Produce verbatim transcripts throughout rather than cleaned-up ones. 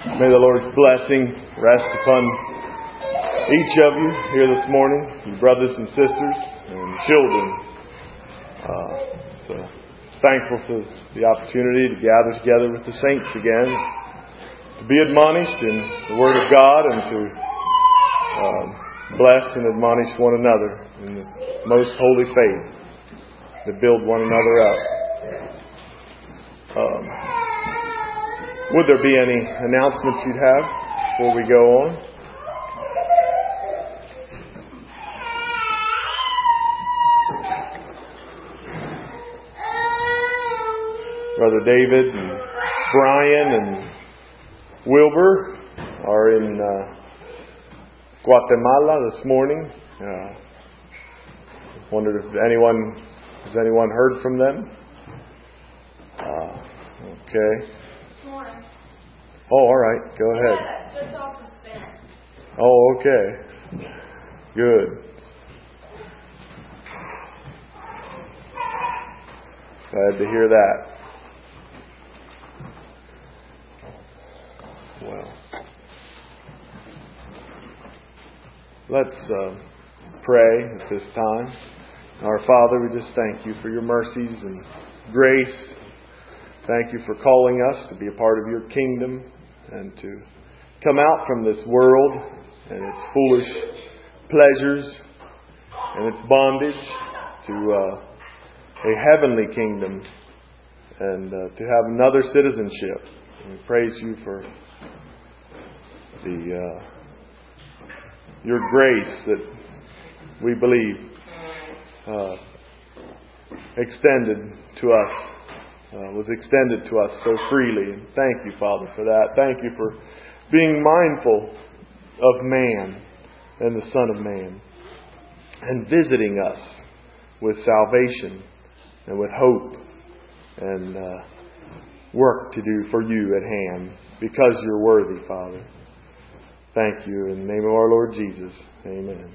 May the Lord's blessing rest upon each of you here this morning, your brothers and sisters and children. Uh, so thankful for the opportunity to gather together with the saints again, to be admonished in the Word of God and to uh, bless and admonish one another in the most holy faith, to build one another up. Um, would there be any announcements you'd have before we go on? Brother David and Brian and Wilbur are in uh, Guatemala this morning. Uh, wondered if anyone has anyone heard from them. Uh, okay. Oh, all right. Go ahead. Just off the fence. Oh, okay. Good. Glad to hear that. Well, let's uh, pray at this time. Our Father, we just thank you for your mercies and grace. Thank you for calling us to be a part of your kingdom and to come out from this world and its foolish pleasures and its bondage to uh, a heavenly kingdom and uh, to have another citizenship. And we praise you for the uh, your grace that we believe uh, extended to us. Uh, was extended to us so freely. And thank you, Father, for that. Thank you for being mindful of man and the Son of Man and visiting us with salvation and with hope and uh, work to do for you at hand because you're worthy, Father. Thank you. In the name of our Lord Jesus. Amen.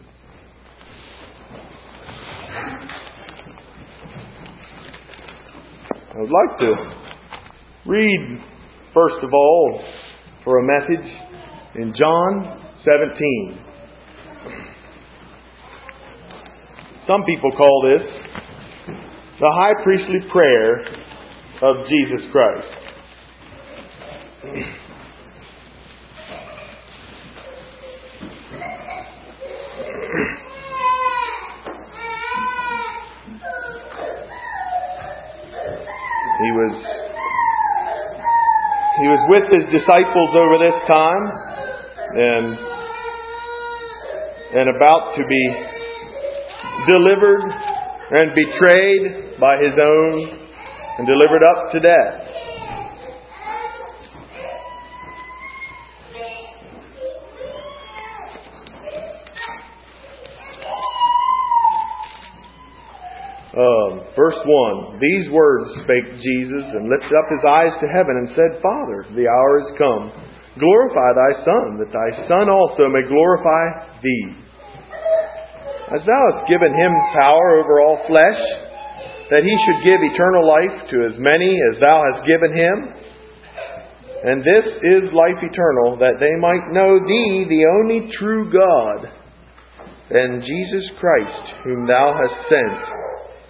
I would like to read, first of all, for a message in John seventeen. Some people call this the high priestly prayer of Jesus Christ. He was he was with his disciples over this time and and about to be delivered and betrayed by his own and delivered up to death. Um, verse one, these words spake Jesus and lifted up his eyes to heaven and said, Father, the hour is come. Glorify thy Son, that thy Son also may glorify thee. As thou hast given him power over all flesh, that he should give eternal life to as many as thou hast given him. And this is life eternal, that they might know thee, the only true God, and Jesus Christ, whom thou hast sent.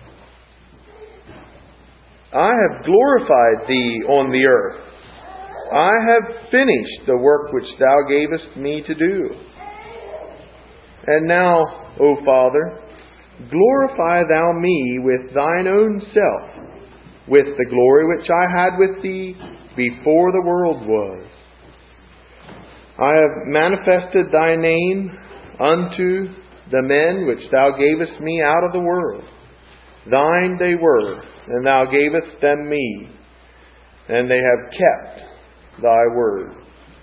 I have glorified thee on the earth. I have finished the work which thou gavest me to do. And now, O Father, glorify thou me with thine own self, with the glory which I had with thee before the world was. I have manifested thy name unto the men which thou gavest me out of the world. Thine they were, and thou gavest them me, and they have kept thy word.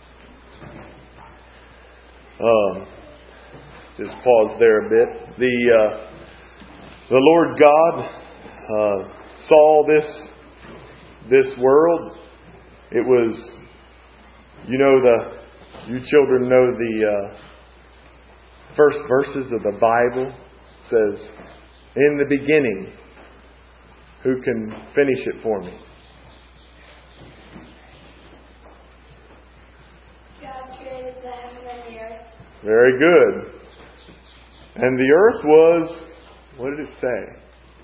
Um, just pause there a bit. The uh, the Lord God uh, saw this this world. It was, you know, the you children know the uh, first verses of the Bible. It says, in the beginning. Who can finish it for me? Very good. And the earth was, what did it say?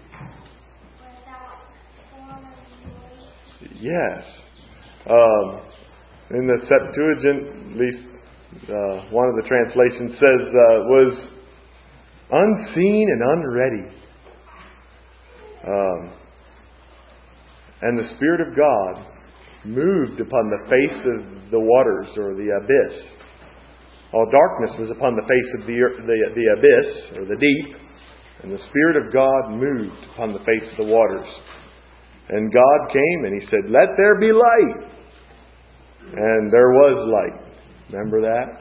Yes. Um, in the Septuagint, at least uh, one of the translations says, uh, was unseen and unready. Um, and the Spirit of God moved upon the face of the waters, or the abyss. All darkness was upon the face of the, the, the abyss, or the deep, and the Spirit of God moved upon the face of the waters. And God came and He said, "Let there be light." And there was light. Remember that?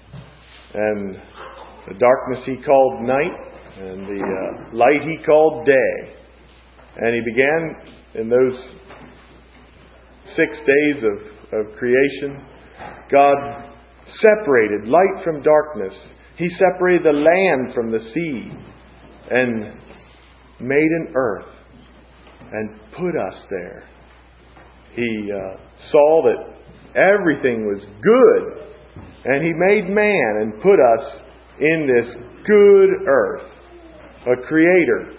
And the darkness He called night, and the uh, light He called day. And He began in those six days of, of creation. God separated light from darkness. He separated the land from the sea and made an earth and put us there. He uh, saw that everything was good, and He made man and put us in this good earth. A creator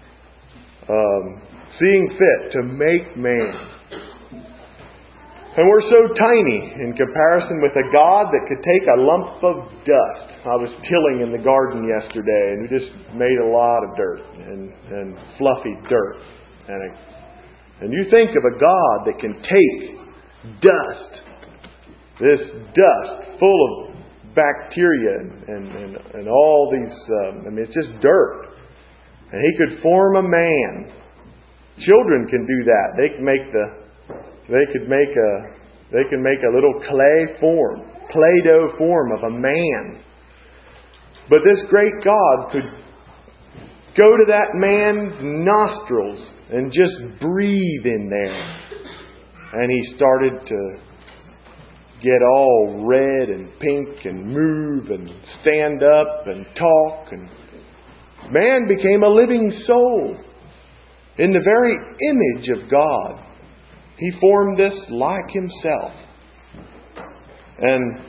um, seeing fit to make man. And we're so tiny in comparison with a God that could take a lump of dust. I was tilling in the garden yesterday, and we just made a lot of dirt and, and fluffy dirt. And, a, and you think of a God that can take dust, this dust full of bacteria and, and, and, and all these, um, I mean, it's just dirt. And He could form a man. Children can do that. They can make the They could make a they can make a little clay form, Play-Doh form of a man. But this great God could go to that man's nostrils and just breathe in there. And He started to get all red and pink and move and stand up and talk. And man became a living soul in the very image of God. He formed this like Himself. And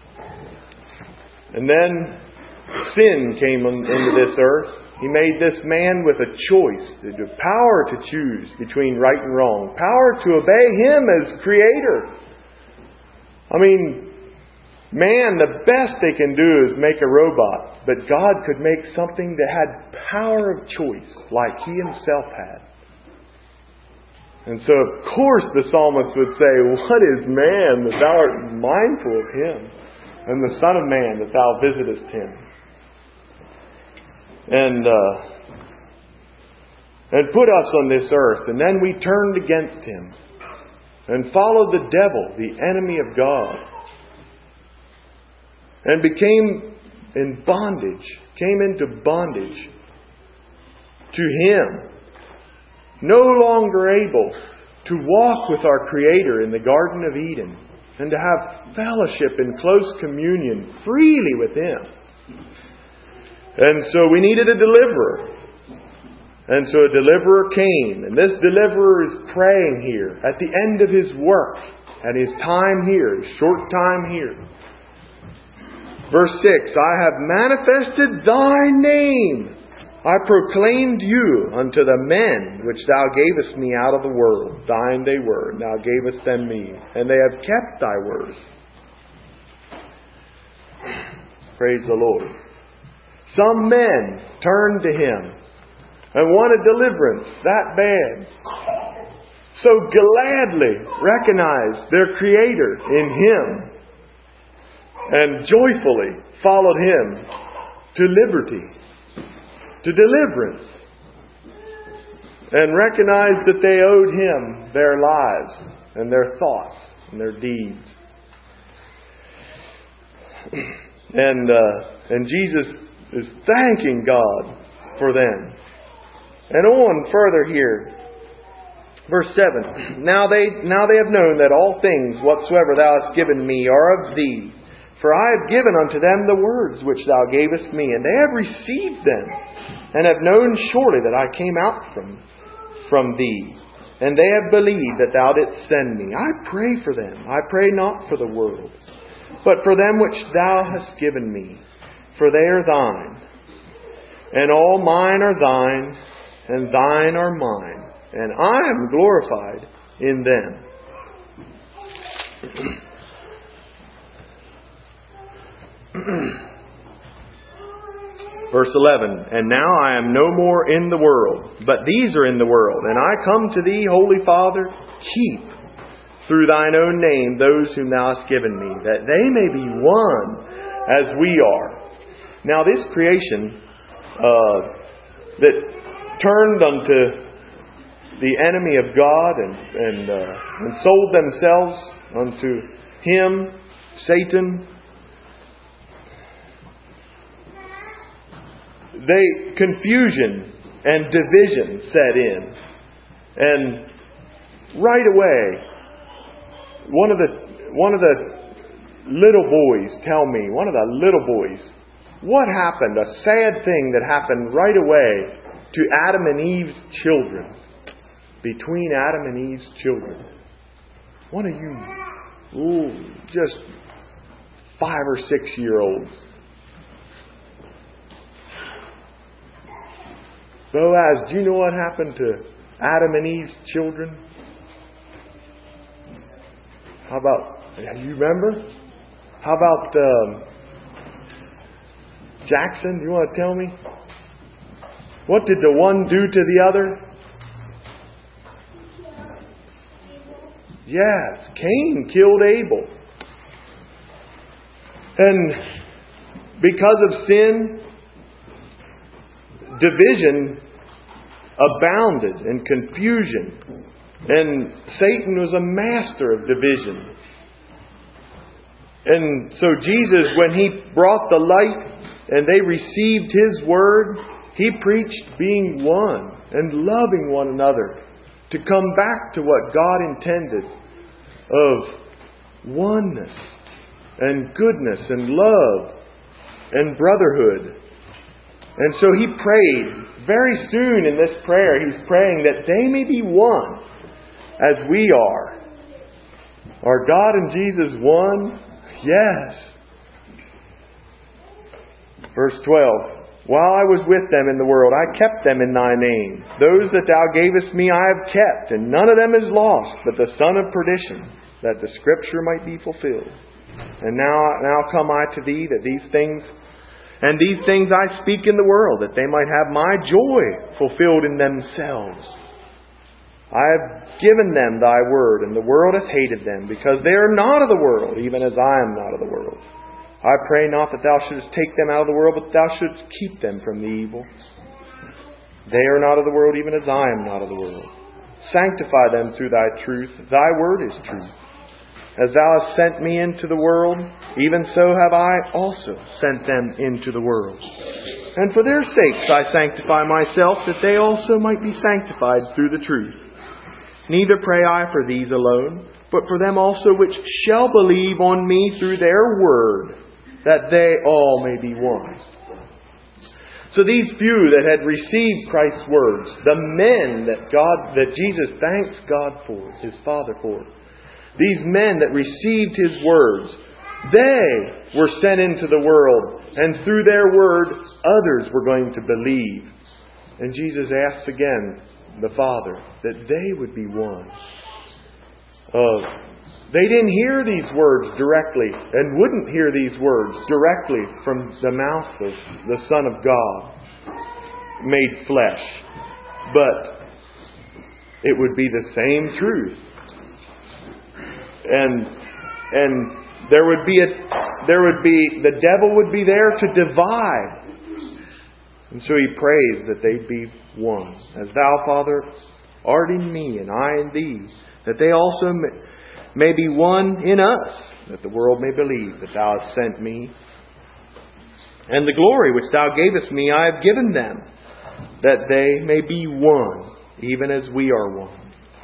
and then sin came into this earth. He made this man with a choice, the power to choose between right and wrong, power to obey Him as Creator. I mean, man, the best they can do is make a robot, but God could make something that had power of choice like He Himself had. And so, of course, the psalmist would say, "What is man that Thou art mindful of him, and the Son of Man that Thou visitest him?" And uh, and put us on this earth, and then we turned against Him and followed the devil, the enemy of God, and became in bondage, came into bondage to Him. No longer able to walk with our Creator in the Garden of Eden and to have fellowship in close communion freely with Him. And so we needed a deliverer. And so a deliverer came. And this deliverer is praying here at the end of His work, at His time here, His short time here. Verse six, "I have manifested Thy name. I proclaimed You unto the men which Thou gavest me out of the world. Thine they were, and Thou gavest them me. And they have kept Thy words." Praise the Lord. Some men turned to Him and wanted deliverance that bad. So gladly recognized their Creator in Him and joyfully followed Him to liberty, to deliverance, and recognized that they owed Him their lives and their thoughts and their deeds. And uh, and Jesus is thanking God for them. And on further here, verse seven, now they now they have known that all things whatsoever Thou hast given me are of Thee. For I have given unto them the words which Thou gavest me, and they have received them, and have known surely that I came out from, from Thee. And they have believed that Thou didst send me. I pray for them. I pray not for the world, but for them which Thou hast given me, for they are Thine. And all mine are Thine, and Thine are mine, and I am glorified in them. Verse eleven, And now I am no more in the world, but these are in the world, and I come to Thee, Holy Father, keep through Thine own name those whom Thou hast given me, that they may be one as we are. Now this creation uh, that turned unto the enemy of God and and, uh, and sold themselves unto him, Satan, they confusion and division set in, and right away, one of the one of the little boys tell me, one of the little boys, what happened? A sad thing that happened right away to Adam and Eve's children. Between Adam and Eve's children. One of you, ooh, just five or six year olds. Boaz, do you know what happened to Adam and Eve's children? How about, you remember? How about um, Jackson? Do you want to tell me? What did the one do to the other? Yes, Cain killed Abel. And because of sin, division abounded and confusion. And Satan was a master of division. And so Jesus, when He brought the light and they received His word, He preached being one and loving one another, to come back to what God intended of oneness and goodness and love and brotherhood. And so He prayed very soon in this prayer, He's praying that they may be one as we are. Are God and Jesus one? Yes. Verse twelve. While I was with them in the world, I kept them in Thy name. Those that Thou gavest me I have kept, and none of them is lost, but the son of perdition, that the Scripture might be fulfilled. And now, now come I to Thee, that these things, and these things I speak in the world, that they might have my joy fulfilled in themselves. I have given them Thy word, and the world hath hated them, because they are not of the world, even as I am not of the world. I pray not that Thou shouldest take them out of the world, but Thou shouldest keep them from the evil. They are not of the world, even as I am not of the world. Sanctify them through Thy truth. Thy word is truth. As Thou hast sent me into the world, even so have I also sent them into the world. And for their sakes I sanctify myself, that they also might be sanctified through the truth. Neither pray I for these alone, but for them also which shall believe on me through their word, that they all may be one. So these few that had received Christ's words, the men that God, that Jesus thanks God for, His Father for, these men that received His words, they were sent into the world, and through their word, others were going to believe. And Jesus asks again the Father that they would be one. Uh, They didn't hear these words directly, and wouldn't hear these words directly from the mouth of the Son of God, made flesh. But it would be the same truth. And and there would be a there would be the devil would be there to divide. And so He prays that they be one. As Thou, Father, art in me, and I in Thee, that they also may may be one in us, that the world may believe that Thou hast sent me. And the glory which Thou gavest me I have given them, that they may be one, even as we are one.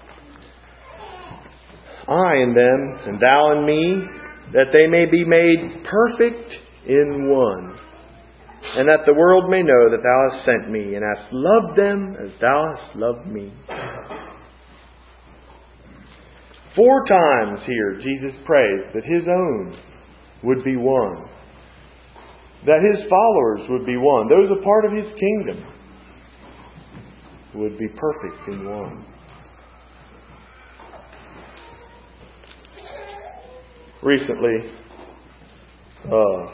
I in them, and Thou in me, that they may be made perfect in one, and that the world may know that Thou hast sent me, and hast loved them as Thou hast loved me. Four times here Jesus prays that His own would be one. That His followers would be one. Those a part of His kingdom would be perfect in one. Recently, uh,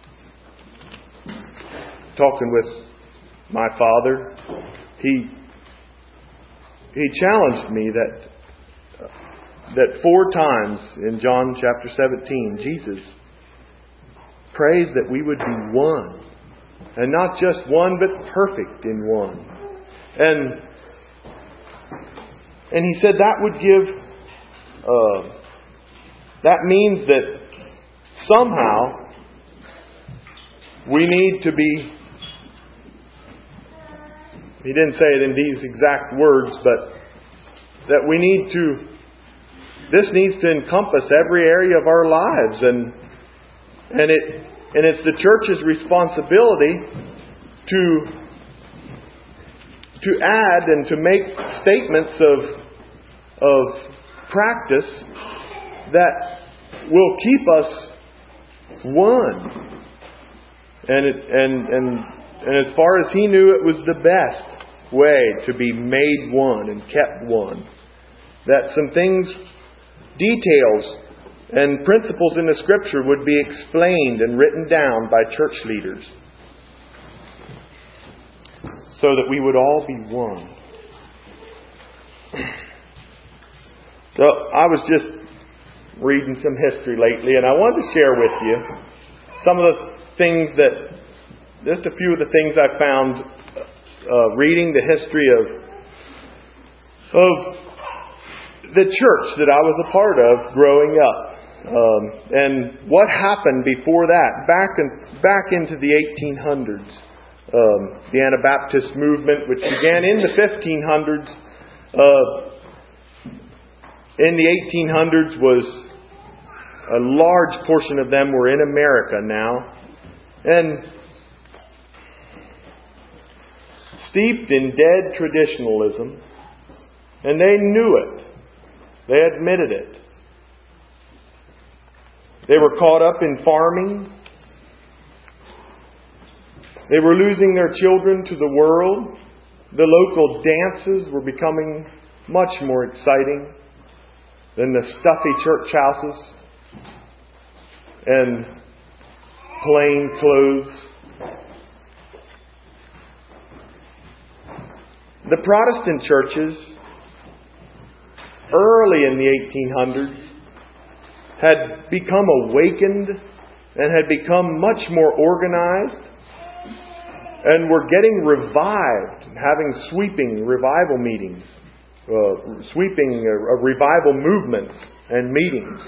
talking with my father, he he challenged me that uh, that four times in John chapter seventeen, Jesus prays that we would be one, and not just one, but perfect in one. And and he said that would give. Uh, that means that somehow we need to be. He didn't say it in these exact words, but that we need to, this needs to encompass every area of our lives. And and it and it's the church's responsibility to to add and to make statements of of practice that will keep us one. And it and and and as far as he knew, it was the best way to be made one and kept one. That some things, details and principles in the Scripture would be explained and written down by church leaders, so that we would all be one. So I was just reading some history lately, and I wanted to share with you some of the things that, just a few of the things I found uh, reading the history of of the church that I was a part of growing up, um, and what happened before that, back in, back into the eighteen hundreds. Um, the Anabaptist movement, which began in the fifteen hundreds, uh, in the eighteen hundreds was a large portion of them were in America now, and steeped in dead traditionalism, and they knew it. They admitted it. They were caught up in farming. They were losing their children to the world. The local dances were becoming much more exciting than the stuffy church houses and plain clothes. The Protestant churches, early in the eighteen hundreds, had become awakened and had become much more organized, and were getting revived, having sweeping revival meetings, uh, sweeping uh, revival movements and meetings.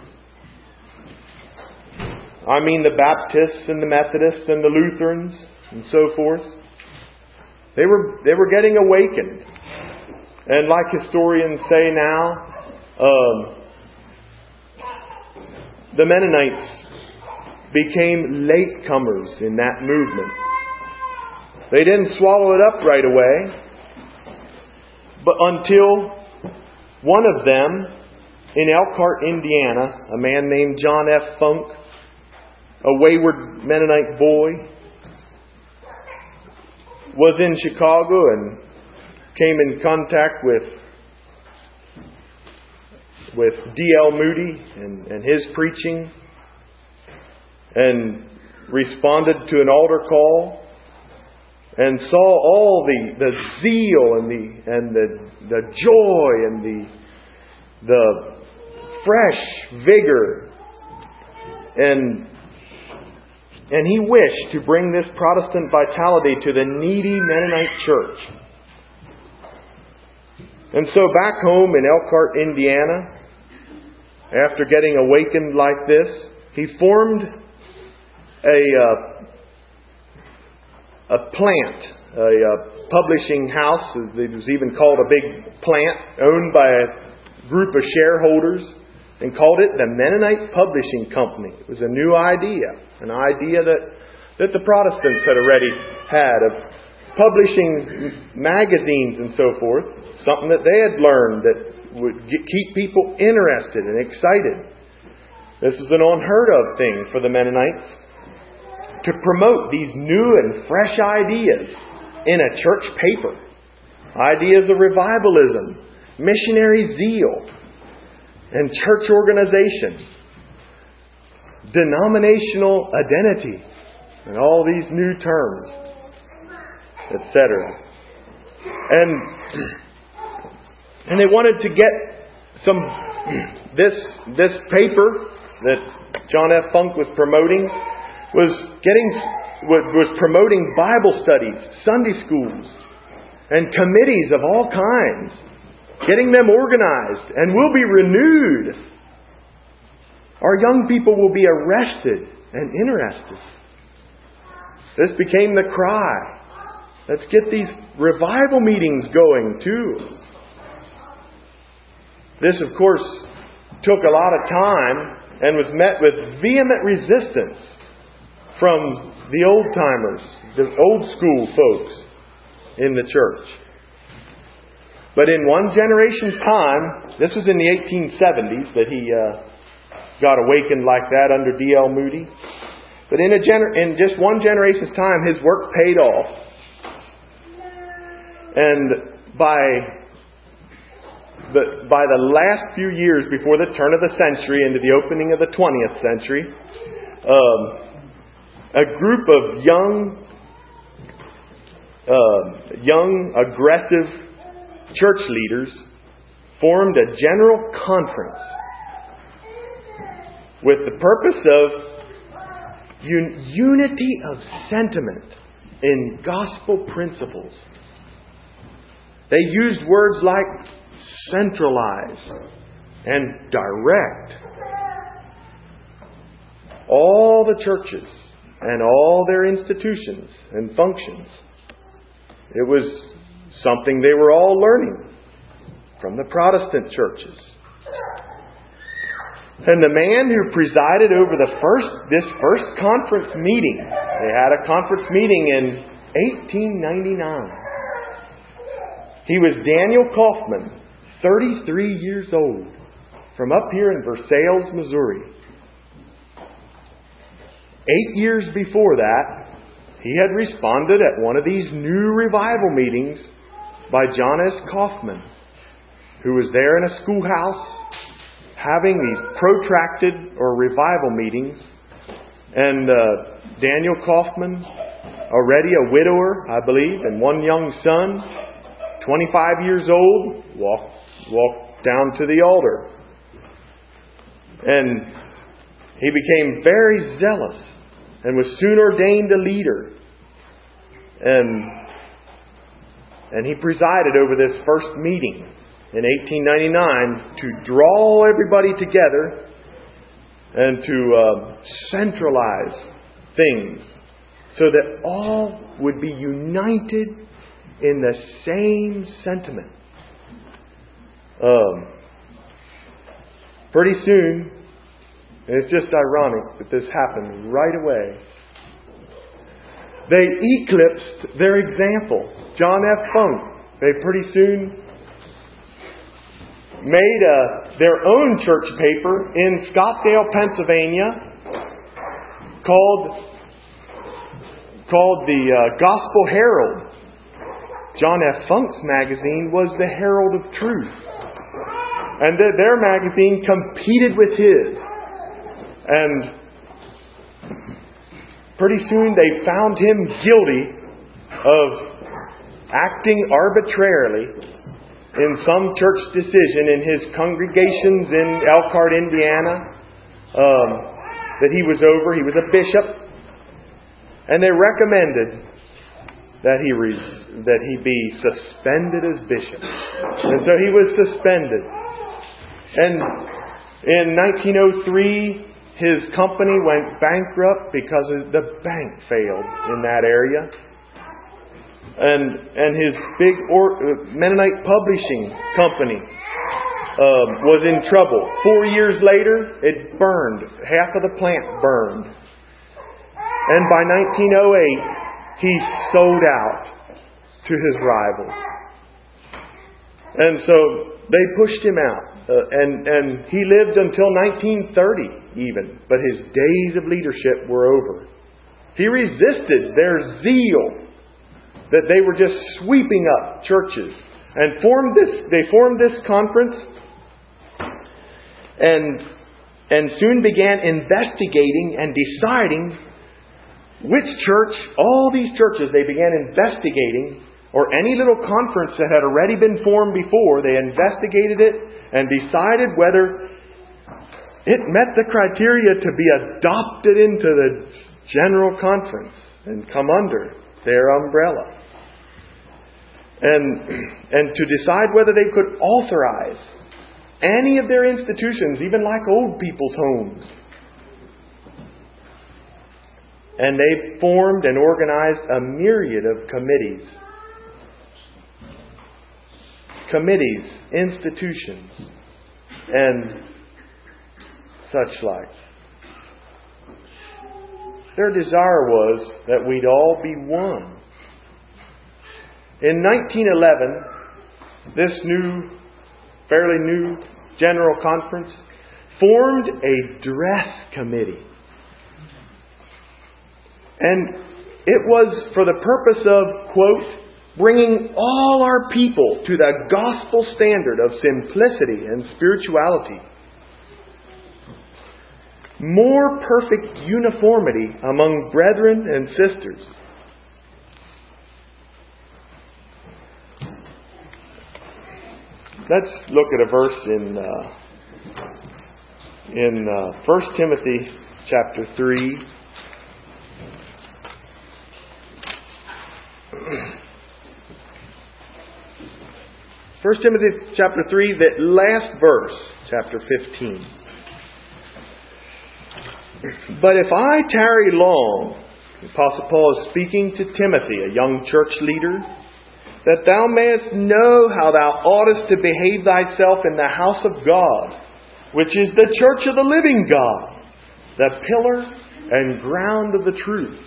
I mean the Baptists and the Methodists and the Lutherans and so forth. They were they were getting awakened. And like historians say now, um, the Mennonites became latecomers in that movement. They didn't swallow it up right away, but until one of them in Elkhart, Indiana, a man named John F. Funk, a wayward Mennonite boy, was in Chicago and came in contact with with D L Moody and, and his preaching, and responded to an altar call, and saw all the, the zeal and the and the the joy and the the fresh vigor, and and he wished to bring this Protestant vitality to the needy Mennonite church. And so back home in Elkhart, Indiana, after getting awakened like this, he formed a uh, a plant, a uh, publishing house. It was even called a big plant, owned by a group of shareholders, and called it the Mennonite Publishing Company. It was a new idea, an idea that, that the Protestants had already had of publishing magazines and so forth, something that they had learned that would get, keep people interested and excited. This is an unheard of thing for the Mennonites, to promote these new and fresh ideas in a church paper. Ideas of revivalism, missionary zeal, and church organization, denominational identity, and all these new terms, et cetera. And and they wanted to get some this this paper that John F. Funk was promoting was getting was promoting Bible studies, Sunday schools, and committees of all kinds, getting them organized, and will be renewed. Our young people will be arrested and interested. This became the cry. Let's get these revival meetings going too. This, of course, took a lot of time and was met with vehement resistance from the old-timers, the old-school folks in the church. But in one generation's time, this was in the eighteen seventies that he uh, got awakened like that under D L Moody. But in, a gener- in just one generation's time, his work paid off. And by the, by the last few years before the turn of the century into the opening of the twentieth century, um, a group of young, uh, young, aggressive church leaders formed a general conference with the purpose of un- unity of sentiment in gospel principles. They used words like centralize and direct. All the churches and all their institutions and functions. It was something they were all learning from the Protestant churches. And the man who presided over the first this first conference meeting, they had a conference meeting in eighteen ninety-nine. He was Daniel Kaufman, thirty-three years old, from up here in Versailles, Missouri. Eight years before that, he had responded at one of these new revival meetings by John S. Kaufman, who was there in a schoolhouse having these protracted or revival meetings. And uh, Daniel Kaufman, already a widower, I believe, and one young son, twenty-five years old, walked, walked down to the altar. And he became very zealous and was soon ordained a leader. And, and he presided over this first meeting in eighteen ninety-nine to draw everybody together and to uh, centralize things so that all would be united in the same sentiment. Um, pretty soon, and it's just ironic that this happened right away, they eclipsed their example. John F. Funk, they pretty soon made a, their own church paper in Scottsdale, Pennsylvania, called, called the uh, Gospel Herald. John F. Funk's magazine was the Herald of Truth. And th- their magazine competed with his. And pretty soon they found him guilty of acting arbitrarily in some church decision in his congregations in Elkhart, Indiana, um, that he was over. He was a bishop. And they recommended that he re- that he be suspended as bishop. And so he was suspended. And in nineteen oh three, his company went bankrupt because the bank failed in that area. And and his big or, uh, Mennonite publishing company um, was in trouble. Four years later, it burned. Half of the plant burned. And by nineteen oh eight, he sold out to his rivals. And so they pushed him out. uh, and, and he lived until nineteen thirty even, but his days of leadership were over. He resisted their zeal that they were just sweeping up churches, and formed this. They formed this conference, and and soon began investigating and deciding which church, all these churches, they began investigating, or any little conference that had already been formed before, they investigated it and decided whether it met the criteria to be adopted into the general conference and come under their umbrella. And, and to decide whether they could authorize any of their institutions, even like old people's homes. And they formed and organized a myriad of committees. Committees, institutions, and such like. Their desire was that we'd all be one. In nineteen eleven, this new, fairly new General Conference formed a dress committee. And it was for the purpose of, quote, bringing all our people to the gospel standard of simplicity and spirituality. More perfect uniformity among brethren and sisters. Let's look at a verse in uh, in uh, First Timothy chapter three. First Timothy chapter three, that last verse, chapter fifteen. But if I tarry long, the Apostle Paul is speaking to Timothy, a young church leader, that thou mayest know how thou oughtest to behave thyself in the house of God, which is the church of the living God, the pillar and ground of the truth.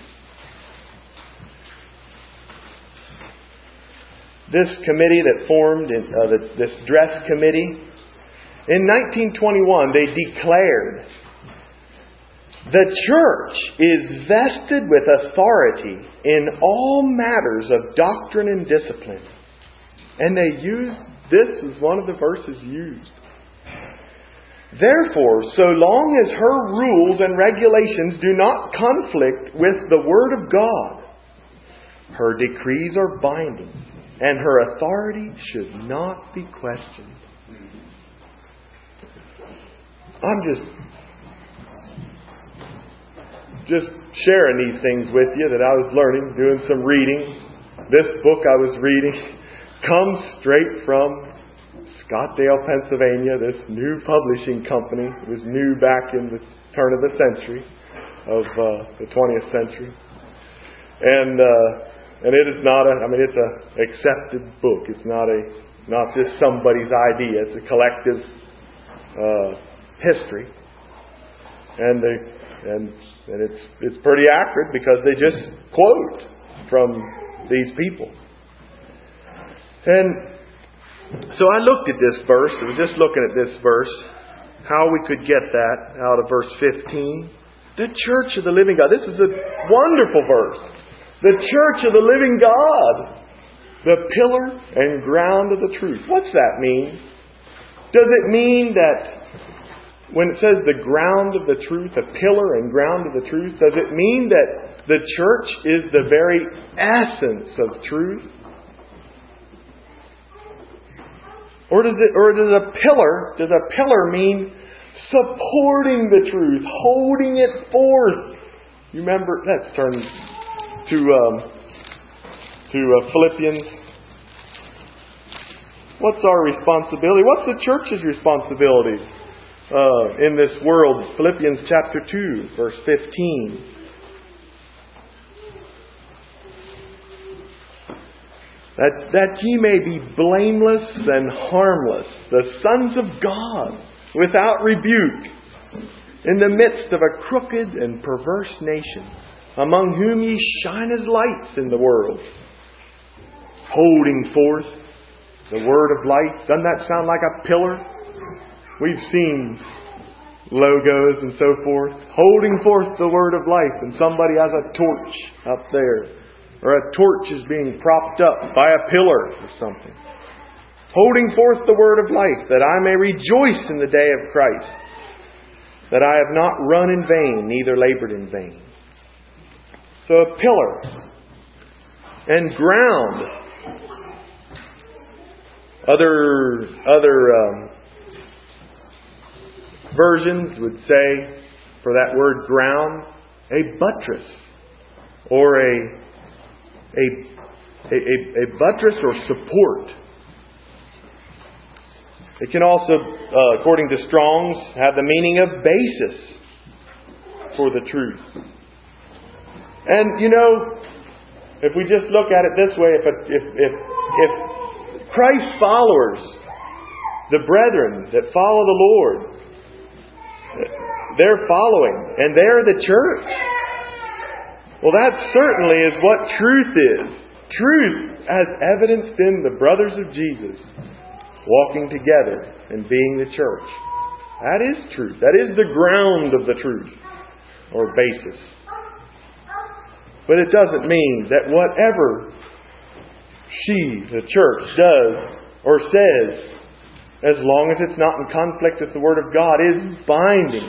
This committee that formed, in, uh, the, this dress committee, in nineteen twenty-one they declared, the church is vested with authority in all matters of doctrine and discipline. And they used, this is one of the verses used. Therefore, so long as her rules and regulations do not conflict with the Word of God, her decrees are binding, and her authority should not be questioned. I'm just... Just sharing these things with you that I was learning, doing some reading. This book I was reading comes straight from Scottdale, Pennsylvania, this new publishing company. It was new back in the turn of the century, of uh, the twentieth century. And uh, and it is not a, I mean, it's a accepted book. It's not a not just somebody's idea. It's a collective uh, history. And they and And it's it's pretty accurate because they just quote from these people. And so I looked at this verse. I was just looking at this verse. How we could get that out of verse fifteen. The church of the living God. This is a wonderful verse. The church of the living God. The pillar and ground of the truth. What's that mean? Does it mean that when it says the ground of the truth, a pillar and ground of the truth, does it mean that the church is the very essence of truth? Or does it, or does a pillar, does a pillar mean supporting the truth, holding it forth? You remember, let's turn to um, to uh, Philippians. What's our responsibility? What's the church's responsibility? Uh, in this world, Philippians chapter two, verse fifteen. That, that ye may be blameless and harmless, the sons of God, without rebuke, in the midst of a crooked and perverse nation, among whom ye shine as lights in the world, holding forth the word of light. Doesn't that sound like a pillar? We've seen logos and so forth, holding forth the word of life, and somebody has a torch up there, or a torch is being propped up by a pillar or something. Holding forth the word of life, that I may rejoice in the day of Christ, that I have not run in vain, neither labored in vain. So a pillar and ground. Other other um, versions would say, for that word ground, a buttress, or a a a, a, a buttress or support. It can also, uh, according to Strong's, have the meaning of basis for the truth. And you know, if we just look at it this way, if if if, if Christ's followers, the brethren that follow the Lord, they're following, and they're the church. Well, that certainly is what truth is. Truth as evidenced in the brothers of Jesus, walking together and being the church. That is truth. That is the ground of the truth, or basis. But it doesn't mean that whatever she, the church, does or says, as long as it's not in conflict with the Word of God, is binding.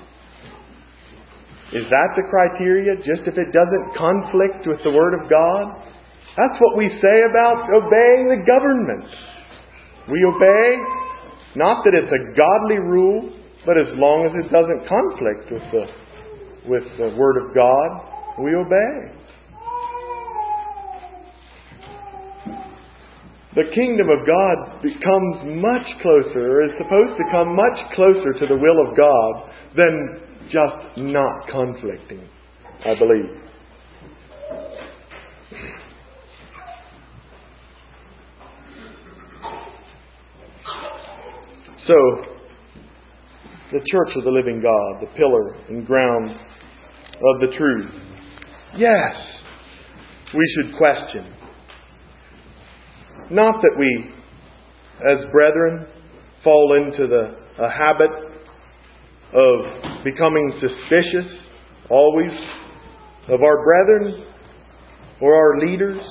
Is that the criteria? Just if it doesn't conflict with the Word of God? That's what we say about obeying the government. We obey, not that it's a godly rule, but as long as it doesn't conflict with the, with the Word of God, we obey. The kingdom of God becomes much closer, or is supposed to come much closer to the will of God than just not conflicting, I believe. So, the church of the living God, the pillar and ground of the truth. Yes, we should question. Not that we, as brethren, fall into the a habit of becoming suspicious always of our brethren or our leaders.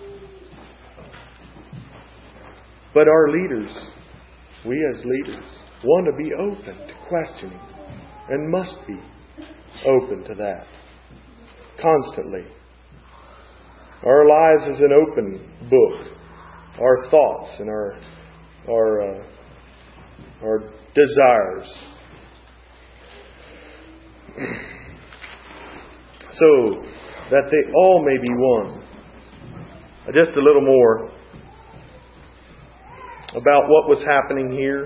But our leaders, we as leaders, want to be open to questioning and must be open to that constantly. Our lives is an open book. Our thoughts and our our uh, our desires. So that they all may be one. Just a little more about what was happening here.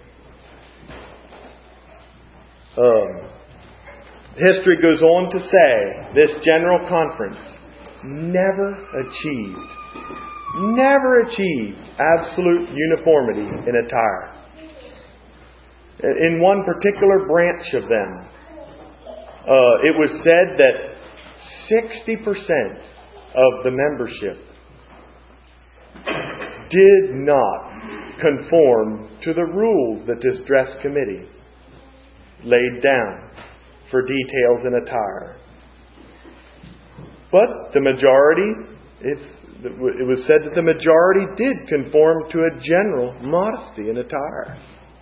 Um, history goes on to say this General Conference never achieved Never achieved absolute uniformity in attire. In one particular branch of them, uh, it was said that sixty percent of the membership did not conform to the rules that this dress committee laid down for details in attire. But the majority, it's It was said that the majority did conform to a general modesty in attire.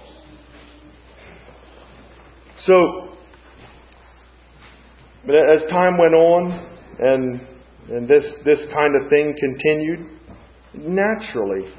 So, as time went on and and this this kind of thing continued, naturally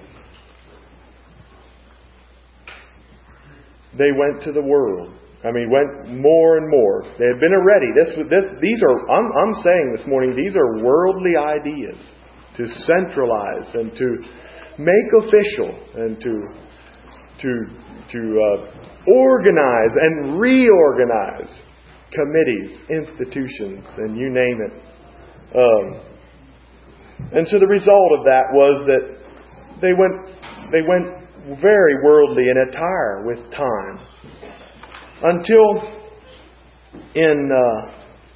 they went to the world. I mean, went more and more. They had been already. This, this these are. I'm I'm saying this morning. These are worldly ideas. To centralize and to make official and to to to uh, organize and reorganize committees, institutions, and you name it. Um, and so the result of that was that they went they went very worldly in attire with time, until in. Uh,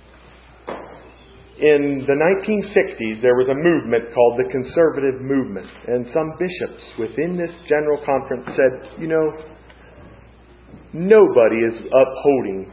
In the nineteen sixties, there was a movement called the Conservative Movement. And some bishops within this General Conference said, you know, nobody is upholding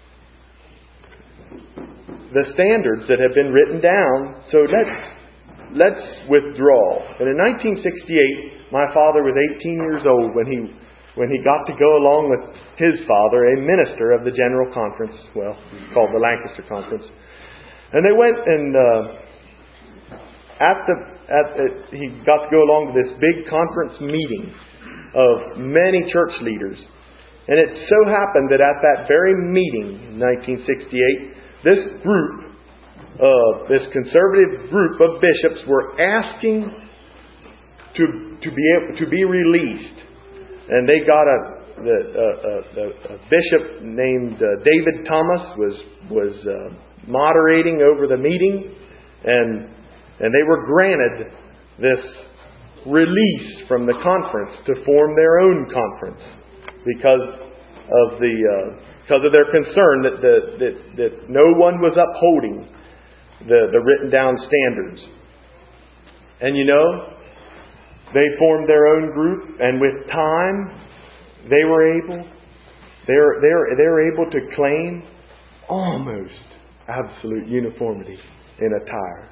the standards that have been written down. So let's let's withdraw. And in nineteen sixty-eight, my father was eighteen years old when he when he got to go along with his father, a minister of the General Conference. Well, it's called the Lancaster Conference. And they went and uh, at the at, at he got to go along to this big conference meeting of many church leaders. And it so happened that at that very meeting in nineteen sixty-eight, this group, uh, this conservative group of bishops were asking to to be able, to be released, and they got a the uh, uh, a bishop named uh, David Thomas was was uh, moderating over the meeting, and and they were granted this release from the conference to form their own conference because of the uh, because of their concern that the that, that no one was upholding the, the written down standards. And you know, they formed their own group, and with time they were able they're they're they're able to claim almost absolute uniformity in attire.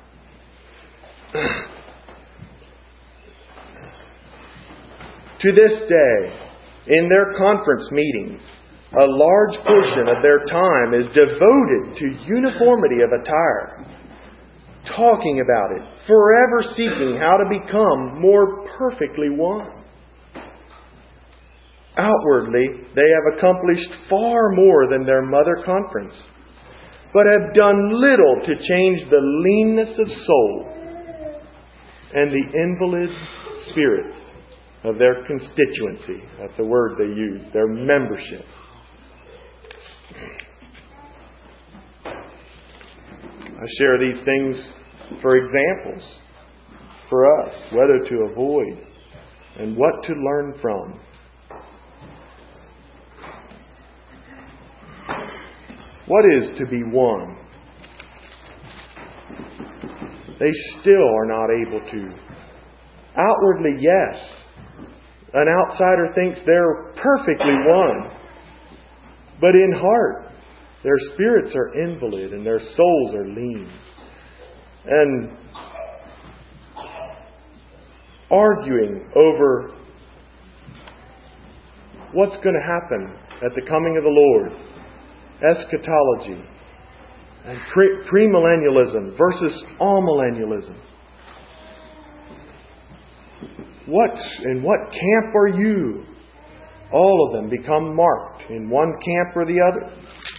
To this day, in their conference meetings, a large portion of their time is devoted to uniformity of attire, talking about it, forever seeking how to become more perfectly one. Outwardly, they have accomplished far more than their mother conference, but have done little to change the leanness of soul and the invalid spirits of their constituency. That's the word they use, their membership. I share these things for examples for us, whether to avoid and what to learn from. What is to be one? They still are not able to. Outwardly, yes. An outsider thinks they're perfectly one. But in heart, their spirits are invalid and their souls are lean. And arguing over what's going to happen at the coming of the Lord, eschatology, and pre- premillennialism versus amillennialism. What in what camp are you? All of them become marked in one camp or the other.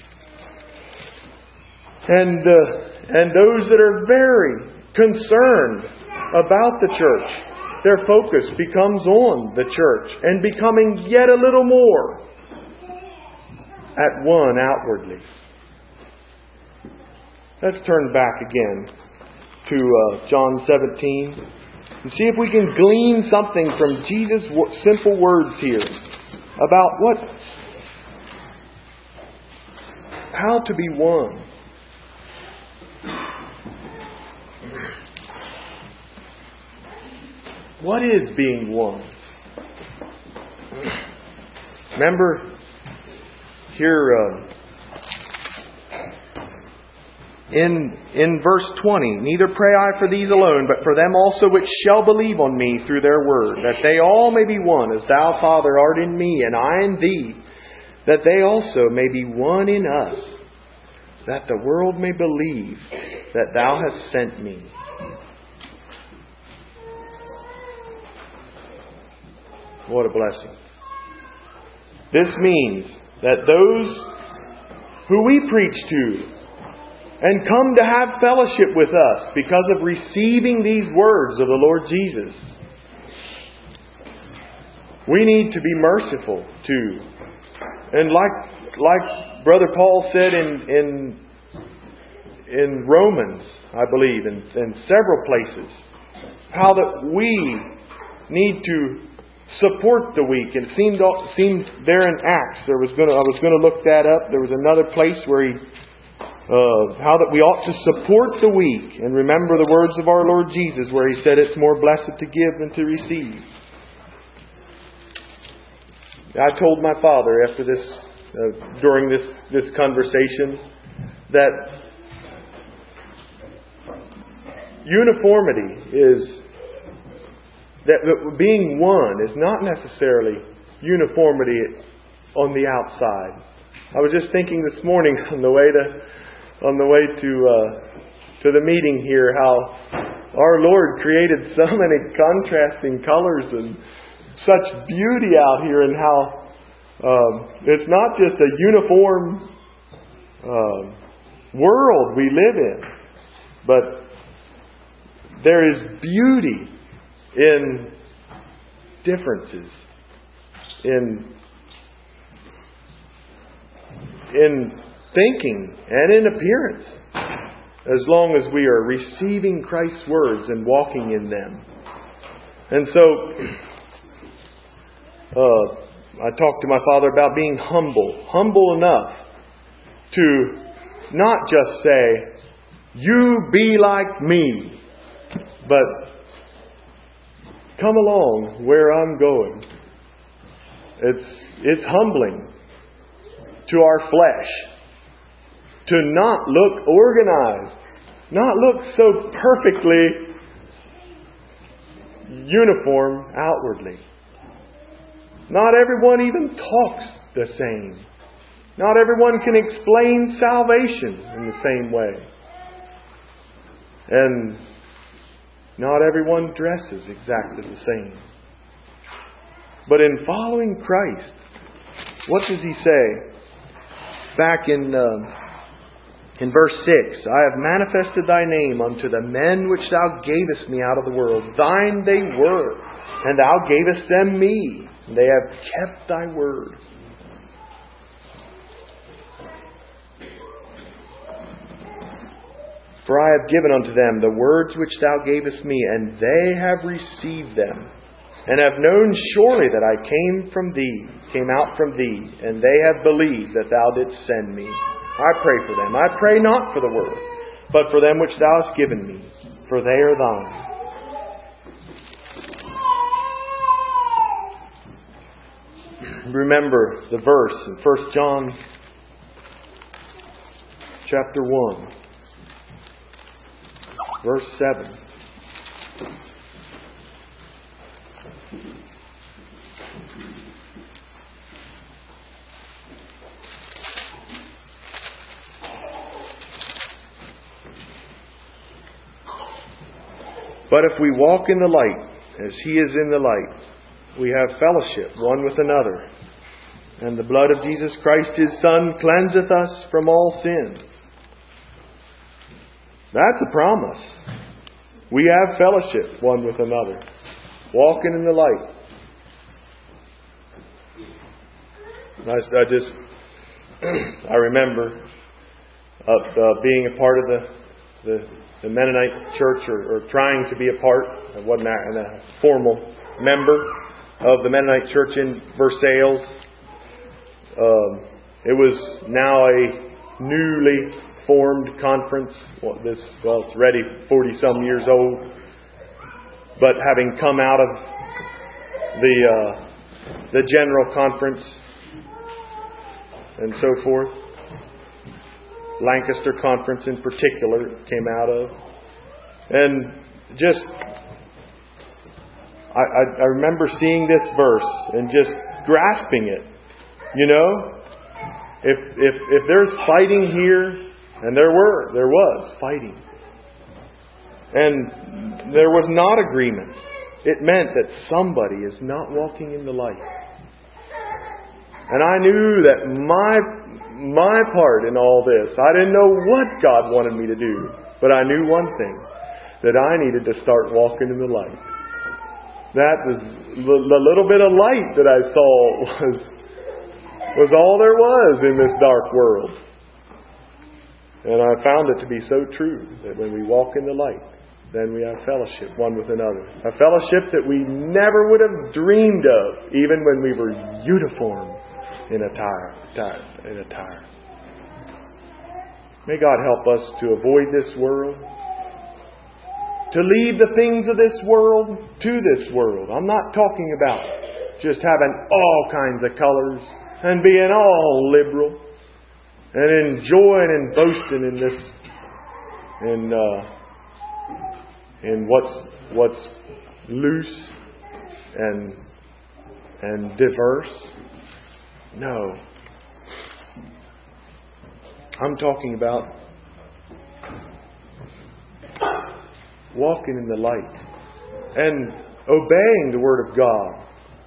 And uh, and those that are very concerned about the church, their focus becomes on the church and becoming yet a little more at one outwardly. Let's turn back again to uh, John seventeen and see if we can glean something from Jesus' simple words here about what, how to be one. What is being one? Remember here uh, in in verse twenty, neither pray I for these alone, but for them also which shall believe on me through their word, that they all may be one, as thou, Father, art in me, and I in thee, that they also may be one in us, that the world may believe that thou hast sent me. What a blessing. This means that those who we preach to and come to have fellowship with us because of receiving these words of the Lord Jesus, we need to be merciful to. And like like Brother Paul said in in, in Romans, I believe, in, in several places, how that we need to support the weak. And it seemed seemed there in Acts. There was going to, I was going to look that up. There was another place where he, uh, how that we ought to support the weak and remember the words of our Lord Jesus, where He said, "It's more blessed to give than to receive." I told my father after this, uh, during this, this conversation, that uniformity is, that being one is not necessarily uniformity on the outside. I was just thinking this morning on the way to, on the way to, uh, to the meeting here, how our Lord created so many contrasting colors and such beauty out here, and how um, it's not just a uniform uh, world we live in, but there is beauty in differences, in in thinking and in appearance, as long as we are receiving Christ's words and walking in them. And so, uh, I talked to my father about being humble. Humble enough to not just say, "You be like me," but come along where I'm going. It's, it's humbling to our flesh to not look organized, not look so perfectly uniform outwardly. Not everyone even talks the same. Not everyone can explain salvation in the same way. And not everyone dresses exactly the same. But in following Christ, what does He say? Back in uh, in verse six, "I have manifested Thy name unto the men which Thou gavest me out of the world. Thine they were, and Thou gavest them me. They have kept Thy word." "For I have given unto them the words which Thou gavest me, and they have received them, and have known surely that I came from Thee, came out from Thee, and they have believed that Thou didst send me. I pray for them. I pray not for the world, but for them which Thou hast given me, for they are Thine." Remember the verse in First John chapter one. Verse seven. "But if we walk in the light, as He is in the light, we have fellowship one with another. And the blood of Jesus Christ, His Son, cleanseth us from all sin." That's a promise. We have fellowship one with another, walking in the light. I, I just, I remember uh, uh, being a part of the, the, the Mennonite church, or, or trying to be a part. I wasn't a, a formal member of the Mennonite church in Versailles. Um, it was now a newly formed conference. Well, this, well, it's already forty-some years old. But having come out of the uh, the general conference and so forth, Lancaster Conference in particular came out of, and just I, I, I remember seeing this verse and just grasping it. You know, if if if there's fighting here. And there were, there was fighting. And there was not agreement. It meant that somebody is not walking in the light. And I knew that my my part in all this, I didn't know what God wanted me to do. But I knew one thing, that I needed to start walking in the light. That was the little bit of light that I saw was, was all there was in this dark world. And I found it to be so true that when we walk in the light, then we have fellowship one with another. A fellowship that we never would have dreamed of, even when we were uniform in attire. In attire. May God help us to avoid this world, to leave the things of this world to this world. I'm not talking about just having all kinds of colors and being all liberal and enjoying and boasting in this, in uh, in what's what's loose and and diverse. No, I'm talking about walking in the light and obeying the Word of God.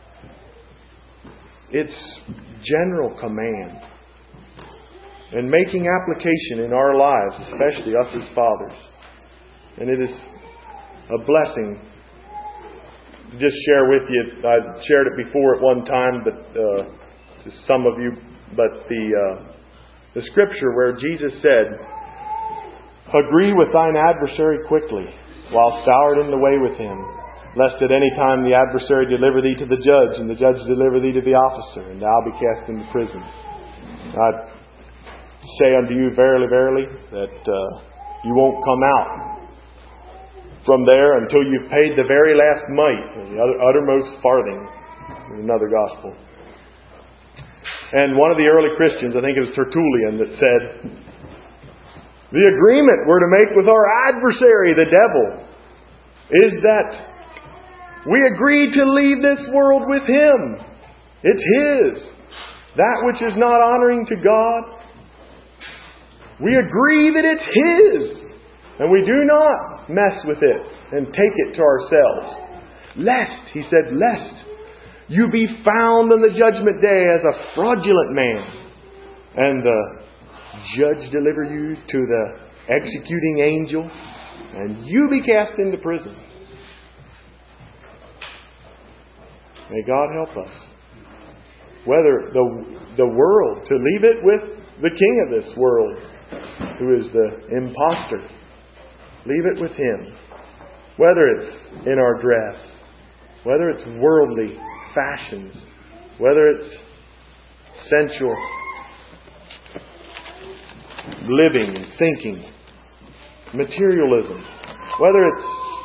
Its general command. And making application in our lives, especially us as fathers. And it is a blessing. Just share with you, I shared it before at one time, but uh, to some of you, but the uh, the scripture where Jesus said, "Agree with thine adversary quickly, whilst thou art in the way with him, lest at any time the adversary deliver thee to the judge, and the judge deliver thee to the officer, and thou be cast into prison. I say unto you, verily, verily, that uh, you won't come out from there until you've paid the very last mite, the uttermost farthing," in another gospel. And one of the early Christians, I think it was Tertullian, that said, the agreement we're to make with our adversary, the devil, is that we agree to leave this world with him. It's his. That which is not honoring to God, we agree that it's his. And we do not mess with it and take it to ourselves. Lest, he said, lest you be found on the judgment day as a fraudulent man, and the judge deliver you to the executing angel, and you be cast into prison. May God help us. Whether the the world, to leave it with the king of this world, who is the imposter. Leave it with him. Whether it's in our dress, whether it's worldly fashions, whether it's sensual living and thinking, materialism, whether it's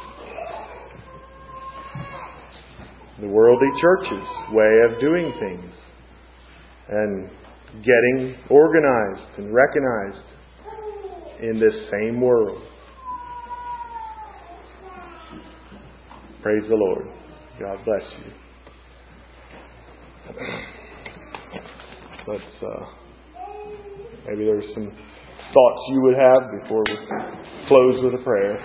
the worldly church's way of doing things and getting organized and recognized in this same world. Praise the Lord. God bless you. Let's, uh, maybe there's some thoughts you would have before we close with a prayer.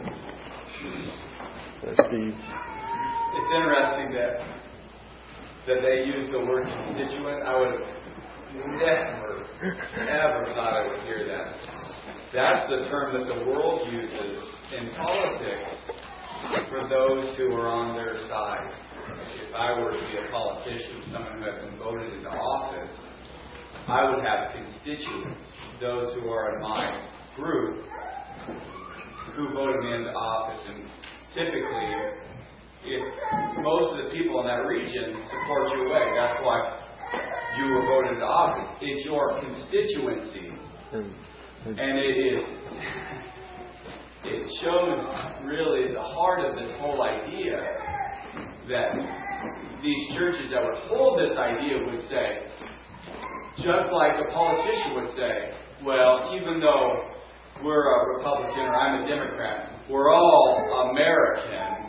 There's Steve. It's interesting that that they use the word constituent. I would have never, ever thought I would hear that. That's the term that the world uses in politics for those who are on their side. If I were to be a politician, someone who has been voted into office, I would have constituents, those who are in my group, who voted me into office. And typically, if most of the people in that region support your way, that's why you were voted into office. It's your constituency. And it is, it shows really the heart of this whole idea that these churches that would hold this idea would say, just like a politician would say, well, even though we're a Republican or I'm a Democrat, we're all Americans.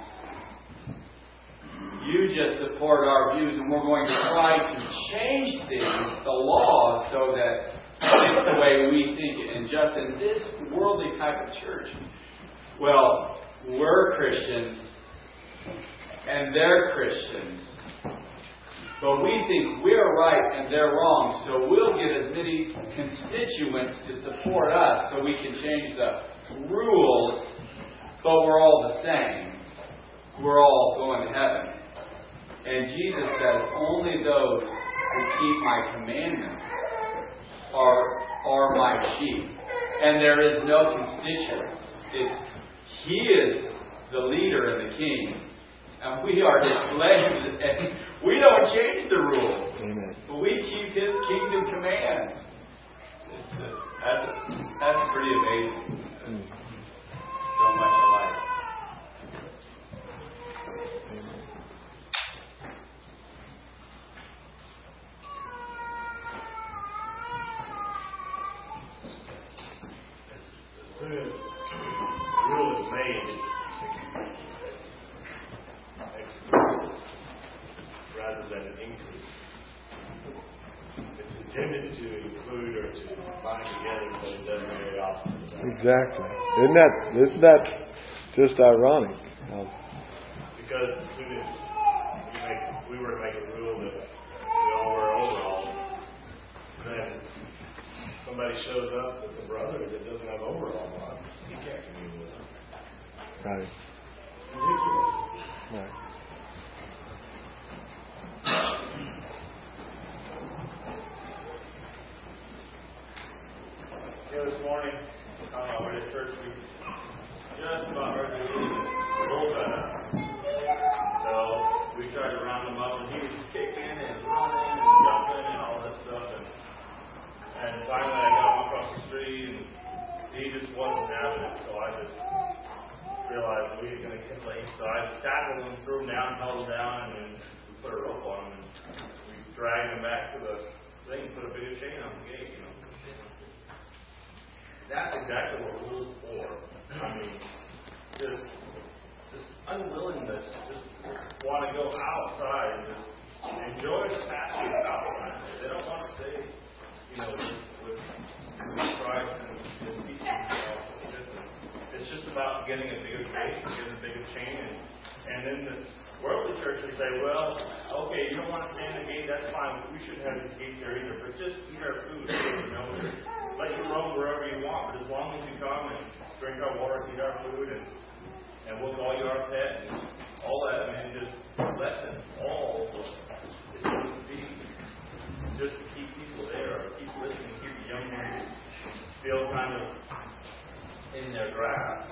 You just support our views, and we're going to try to change things, the laws, so that it's the way we think it. And just in this worldly type of church, well, we're Christians, and they're Christians. But we think we're right and they're wrong, so we'll get as many constituents to support us so we can change the rules, but we're all the same. We're all going to heaven. And Jesus says, only those who keep my commandments are, are my sheep. And there is no constituent. It's, he is the leader and the king. And we are his slaves. And we don't change the rules. Amen. But we keep his kingdom commands. It's just, that's, that's pretty amazing. That's so much alike. soon as the rule is made, exclude rather than increase. It's intended to include or to bind together, but it does very often. Exactly. Isn't that isn't that just ironic? Um, because as soon as we, make, we were to make a rule that we all wear overalls, then somebody shows up with a brother that doesn't have overalls on, he can't commune with them. Right. Ridiculous. Right. Yeah, this morning, I don't know, we're at church, we just about heard the bull better. So we tried to round him up, and he was kicking and running and jumping and all this stuff. And, and finally, I got him across the street, and he just wasn't having it. So I just realized we were going to get late. So I tackled him, threw him down, held him down, and then we put a rope on him. And we dragged him back to the thing, put a bigger chain on the gate, you know. That's exactly what rules for. I mean, just, just unwillingness, just want to go outside and just enjoy the passion outside. They don't want to stay, you know, with, with, with Christ and His teaching. You know, it's just about getting a bigger gate, getting a bigger chain, and, and then the worldly churches say, well, okay, you don't want to stay in the gate, that's fine. We shouldn't have these gates here either, but just eat our food. You know, let you roam wherever you want, but as long as you come and drink our water, eat our food, and and we'll call you our pet, and all that, and just lessen all the it's supposed to be just to keep people there, or keep listening, keep the young ones still kind of in their grasp.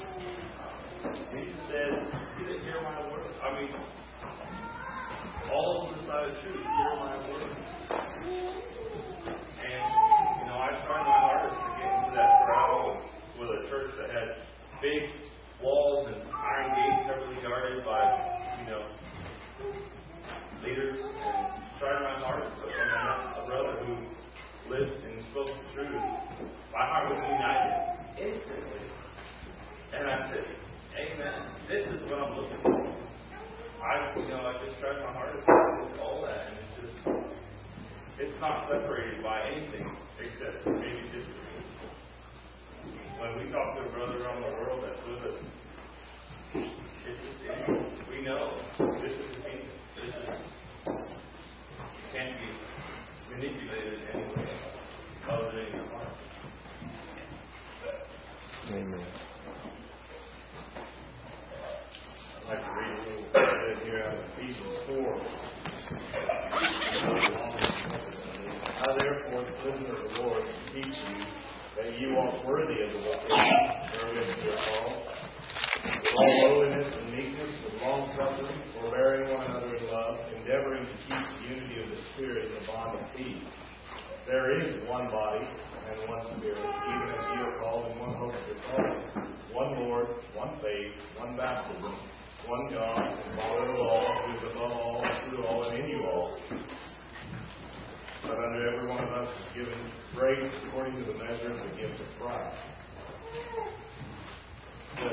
Jesus said, "You that hear my words," I mean, all of the side of truth, hear my words. And you know, I tried my hardest to get into that crowd with a church that had big walls and iron gates heavily guarded by, you know, leaders, and tried my hardest. But when I met a brother who lived and spoke the truth, my heart was united instantly. And I said, "Amen. This is what I'm looking for." I, you know, I just tried my hardest to do all that, and it's just, it's not separated by anything except maybe just when we talk to a brother around the world that's with us, it's just, we know this is the kingdom. This is, can't be manipulated in any way other than your heart. Amen. I'd like to read a little bit here out of Ephesians four. Now therefore, the prisoner of the Lord, teach you that you walk worthy of the vocation wherewith you are called, with all lowliness and meekness, with long suffering, forbearing one another in love, endeavoring to keep the unity of the Spirit in the bond of peace. There is one body and one Spirit, even as you are called in one hope of your calling, one Lord, one faith, one baptism, one God, and Father of all, who is above all, through all, and in you all. But unto every one of us is given grace according to the measure of the gift of Christ. The,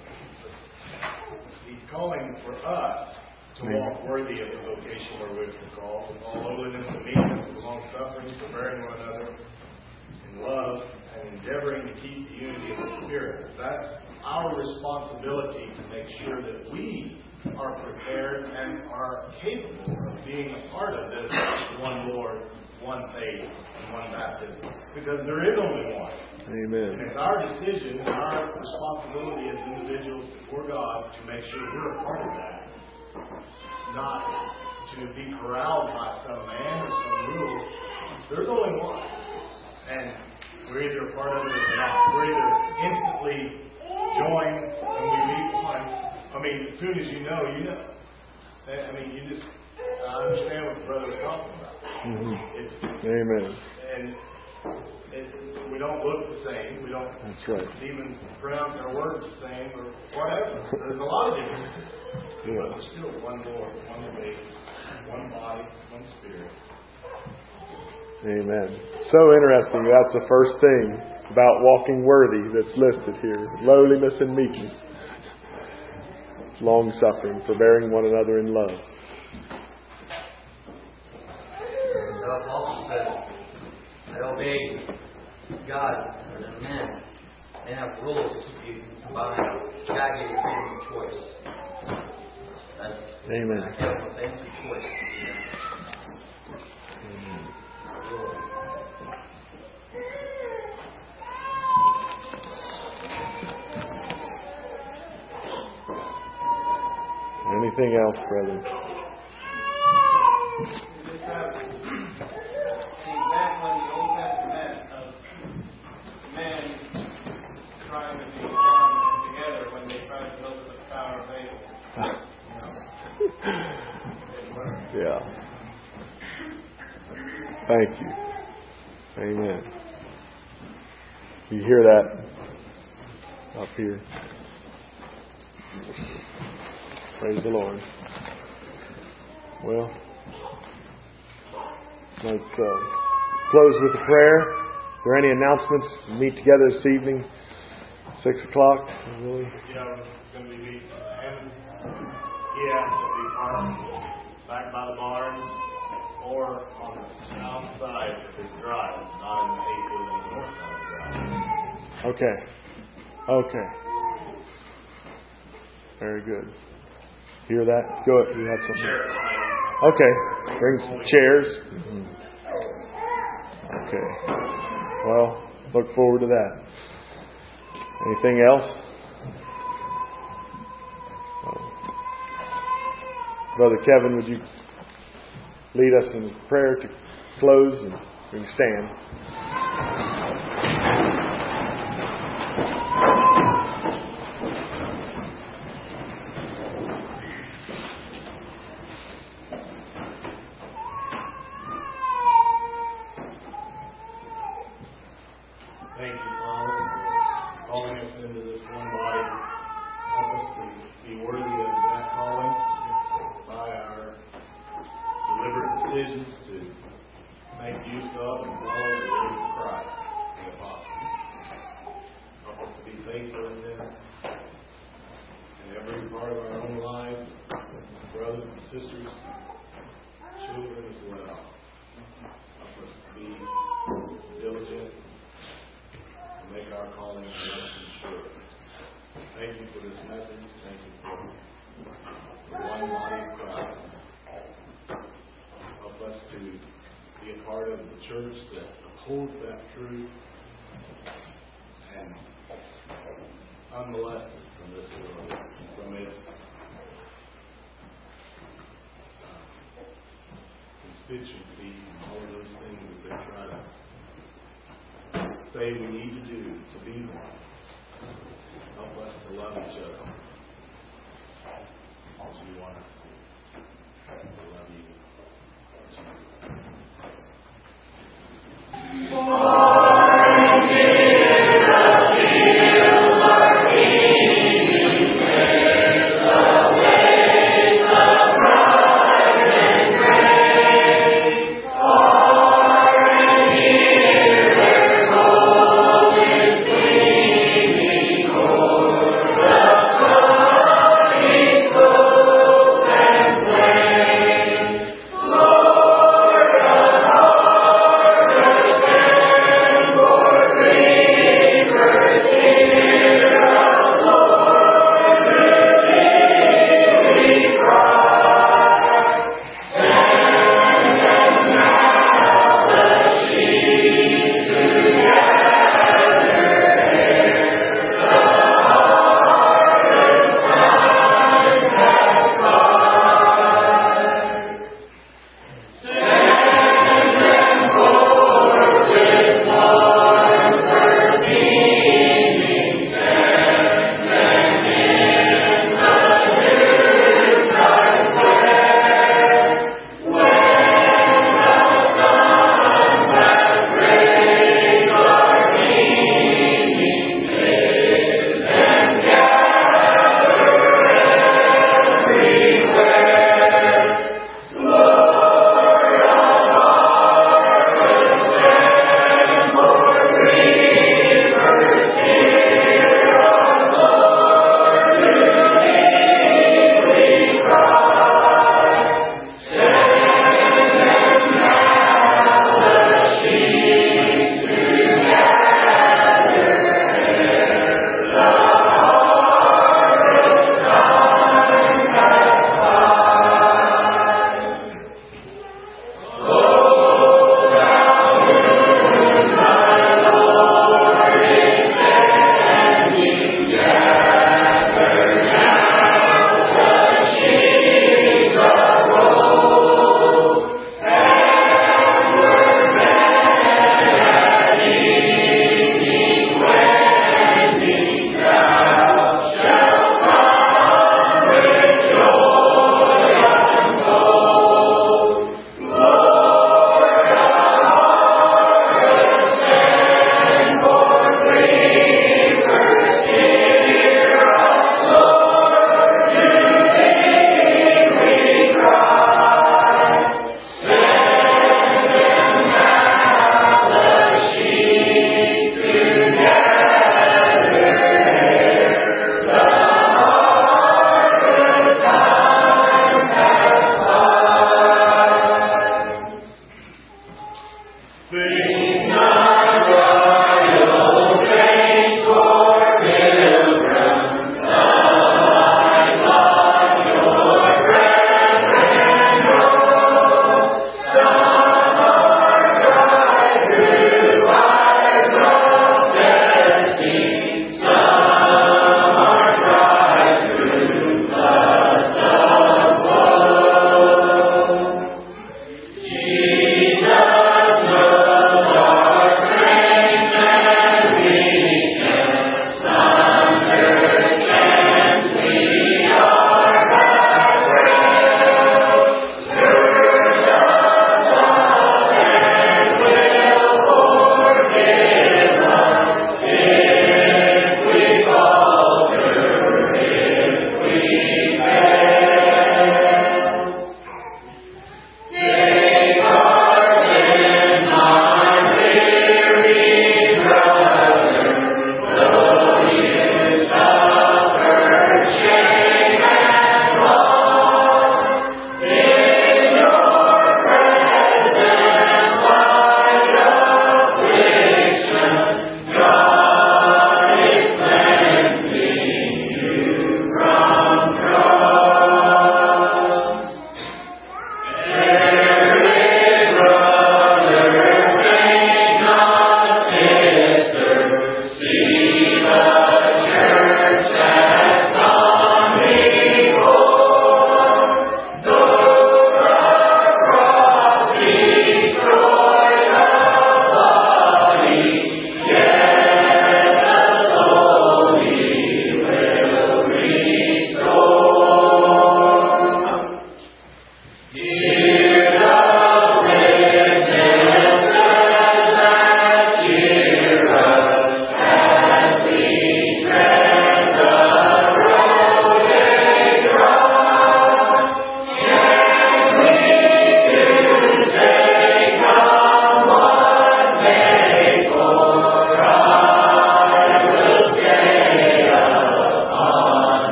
he's calling for us to walk worthy of the vocation wherewith we're called, with all lowliness and meekness, with long suffering, forbearing one another in love, and endeavoring to keep the unity of the Spirit. That's our responsibility to make sure that we are prepared and are capable of being a part of this one Lord, one faith, and one baptism. Because there is only one. Amen. And it's our decision, our responsibility as individuals before God to make sure we're a part of that. Not to be corralled by some man or some rule. There's only one. And we're either a part of it or not. We're either instantly joined and we meet one. I mean, as soon as you know, you know. I mean, you just, I understand what the brother was talking about. Mm-hmm. It's, Amen. And it's, we don't look the same. We don't That's right. even pronounce our words the same or whatever. There's a lot of differences. Yeah. But we're still one Lord, one faith, one body, one Spirit. Amen. So interesting. That's the first thing about walking worthy that's listed here. Lowliness and meekness. Long suffering, forbearing one another in love. God also says that obey God more than men. They have rules to keep you from bound. God gave you freedom of choice. That's, Amen. I have no sense of choice. Amen. Anything else, brethren? We just have an example in the Old Testament of men trying to be strong together when they tried to build the Tower of Babel. Yeah. Thank you. Amen. You hear that up here? Praise the Lord. Well, let's uh, close with a prayer. Are there any announcements? We'll meet together this evening, six o'clock. Really? Yeah, it's going to be meeting and yeah, it's going to be parked back by the barn or on the south side of his drive, not in the hayfield on the north side of the drive. Okay. Okay. Very good. Hear that? Go ahead. You have something? Sure. Okay. Bring some chairs. Mm-hmm. Okay. Well, look forward to that. Anything else? Oh. Brother Kevin, would you lead us in prayer to close, and we can stand. Thank you, Father, for calling us into this one body. Help us to be worthy of that calling by our deliberate decisions to make use of and follow the word of Christ, the apostle. Help us to be faithful in them in every part of our own lives, brothers and sisters, children as well. Help us to be diligent, make our calling blessed and sure. Thank you for this message. Thank you for the one body of Christ. Help us to be a part of the church that upholds that truth and unmolested from this world, from its uh, constituencies and all of those things that they try to say we need to do to be